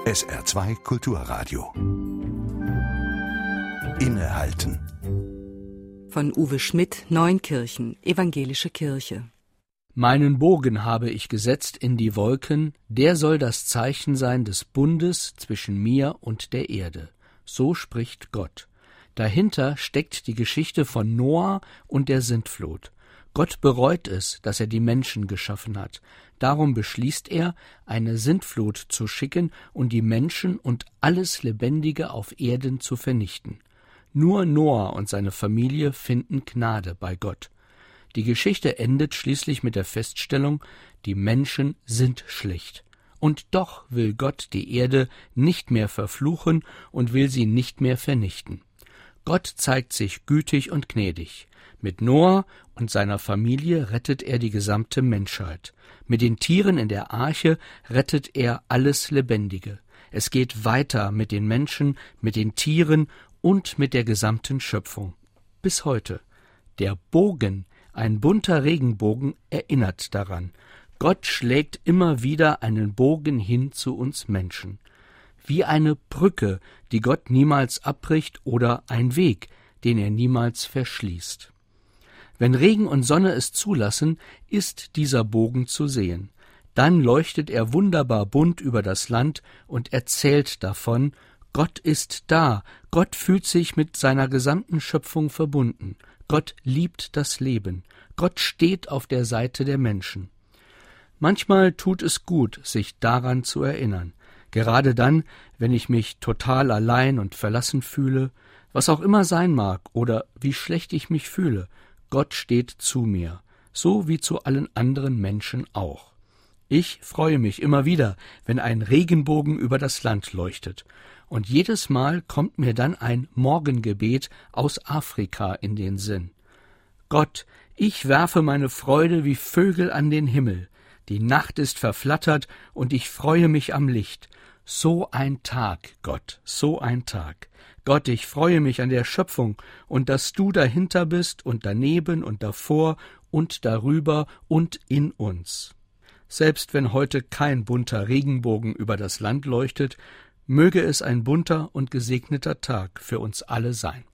SR2 Kulturradio. Innehalten. Von Uwe Schmidt, Neunkirchen, Evangelische Kirche. Meinen Bogen habe ich gesetzt in die Wolken, der soll das Zeichen sein des Bundes zwischen mir und der Erde. So spricht Gott. Dahinter steckt die Geschichte von Noah und der Sintflut. Gott bereut es, dass er die Menschen geschaffen hat. Darum beschließt er, eine Sintflut zu schicken und die Menschen und alles Lebendige auf Erden zu vernichten. Nur Noah und seine Familie finden Gnade bei Gott. Die Geschichte endet schließlich mit der Feststellung, die Menschen sind schlecht. Und doch will Gott die Erde nicht mehr verfluchen und will sie nicht mehr vernichten. Gott zeigt sich gütig und gnädig. Mit Noah und seiner Familie rettet er die gesamte Menschheit. Mit den Tieren in der Arche rettet er alles Lebendige. Es geht weiter mit den Menschen, mit den Tieren und mit der gesamten Schöpfung. Bis heute. Der Bogen, ein bunter Regenbogen, erinnert daran. Gott schlägt immer wieder einen Bogen hin zu uns Menschen. Wie eine Brücke, die Gott niemals abbricht, oder ein Weg, den er niemals verschließt. Wenn Regen und Sonne es zulassen, ist dieser Bogen zu sehen. Dann leuchtet er wunderbar bunt über das Land und erzählt davon, Gott ist da, Gott fühlt sich mit seiner gesamten Schöpfung verbunden, Gott liebt das Leben, Gott steht auf der Seite der Menschen. Manchmal tut es gut, sich daran zu erinnern, gerade dann, wenn ich mich total allein und verlassen fühle, was auch immer sein mag oder wie schlecht ich mich fühle, Gott steht zu mir, so wie zu allen anderen Menschen auch. Ich freue mich immer wieder, wenn ein Regenbogen über das Land leuchtet, und jedes Mal kommt mir dann ein Morgengebet aus Afrika in den Sinn. Gott, ich werfe meine Freude wie Vögel an den Himmel, die Nacht ist verflattert und ich freue mich am Licht. So ein Tag, Gott, so ein Tag. Gott, ich freue mich an der Schöpfung und dass du dahinter bist und daneben und davor und darüber und in uns. Selbst wenn heute kein bunter Regenbogen über das Land leuchtet, möge es ein bunter und gesegneter Tag für uns alle sein.